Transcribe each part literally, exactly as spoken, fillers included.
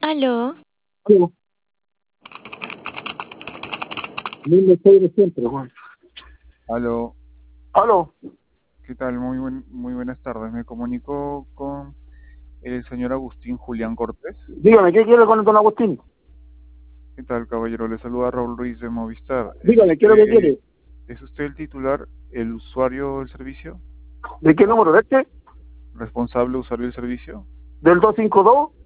Aló, Aló, mismo estoy de siempre, Juan. Aló, Aló, ¿qué tal? Muy buen, muy buenas tardes. Me comunico con el señor Agustín Julián Cortés. dígame, ¿qué quiere con don Agustín? ¿Qué tal, caballero? Le saluda Raúl Ruiz de Movistar. ¿Es Dígame, ¿qué es lo que usted, quiere? ¿Es usted el titular, el usuario del servicio? ¿De qué número? ¿De este? ¿Responsable usuario del servicio? ¿Del doscientos cincuenta y dos?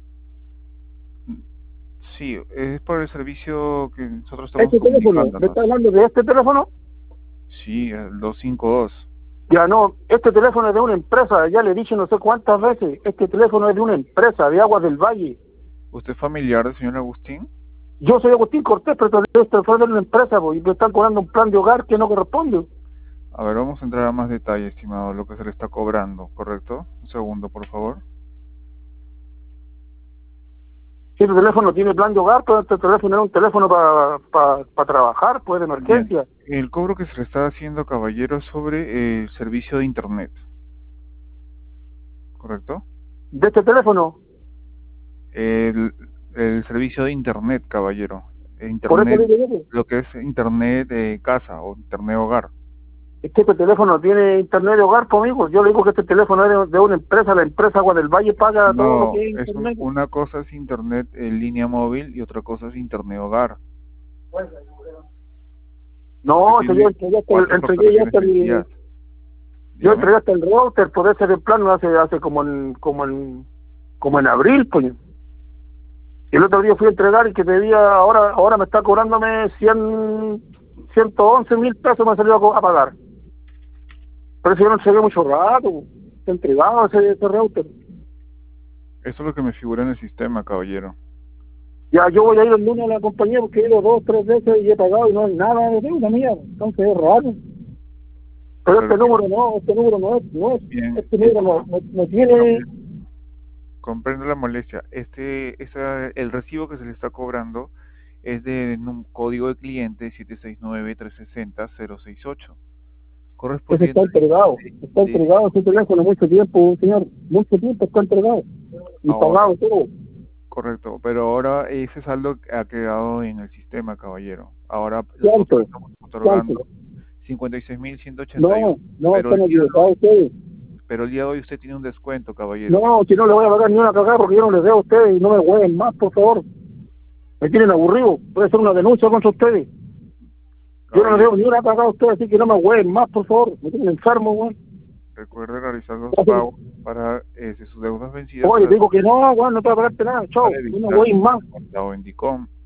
Sí, es por el servicio que nosotros estamos ¿Este teléfono? ¿Me comunicándonos. está hablando de este teléfono? Sí, el doscientos cincuenta y dos. Ya no, este teléfono es de una empresa, ya le he dicho no sé cuántas veces, este teléfono es de una empresa, de Aguas del Valle. ¿Usted es familiar del señor Agustín? Yo soy Agustín Cortés, pero esto fue de una empresa, pues, y me están cobrando un plan de hogar que no corresponde. A ver, vamos a entrar a más detalle, estimado, lo que se le está cobrando, ¿correcto? Un segundo, por favor. Si este teléfono tiene plan de hogar, pero este teléfono era un teléfono para pa, pa trabajar, pues de emergencia. Bien. El cobro que se le está haciendo, caballero, es sobre eh, el servicio de internet, ¿correcto? ¿De este teléfono? El, el servicio de internet, caballero. Eh, Por eso Internet, le digo, lo que es internet de casa o internet hogar. es que este teléfono tiene internet de hogar conmigo. Yo le digo que este teléfono es de, de una empresa, la empresa Agua del Valle paga todo lo No, que es es un- internet. una cosa es internet en línea móvil y otra cosa es internet hogar. No, Usted si yo tiene entregué hasta el, cuatro entregué ya hasta facturaciones el, vencidas. yo Dígame. entregué hasta el router, por ese de plano hace, hace como en, como en, como en abril, pues. Y el otro día fui a entregar y que debía, ahora, ahora me está cobrándome cien, ciento once mil pesos me salió a, co- a pagar. Por eso yo no entregué mucho rato, está entregado ese, ese router. Eso es lo que me figura en el sistema, caballero. Ya yo voy a ir el lunes a la compañía porque he ido dos, tres veces y he pagado y no hay nada de deuda mía, entonces es raro. Pero este Pero- número no, este número no es, no es, Bien. este número no, no, no tiene, Comprendo la molestia. Este, esa, el recibo que se le está cobrando es de un código de cliente siete seis nueve, tres seis cero, cero seis ocho. ese Correspondiente está entregado, está de- entregado ese teléfono mucho tiempo, señor, mucho tiempo está entregado y Ahora. pagado todo. correcto, pero ahora ese saldo ha quedado en el sistema, caballero. Ahora ¿Cuánto? nosotros estamos otorgando ¿Cuánto? cincuenta y seis mil ciento ochenta y No, uno. no, pero, están el día de equivocados hoy, ustedes. pero el día de hoy usted tiene un descuento, caballero. No, si no le voy a pagar ni una cagada porque yo no les debo a ustedes y no me jueguen más, por favor. Me tienen aburrido, puede hacer una denuncia contra ustedes. Yo no les debo ni una cagada a ustedes, así que no me jueguen más, por favor. Me tienen enfermo, güey. Recuerde realizar los Gracias. pagos para eh, sus deudas vencidas. Oye, para- digo que no, güey, no te voy a pagarte nada, chao. para Yo no evitar voy más. o en Dicom.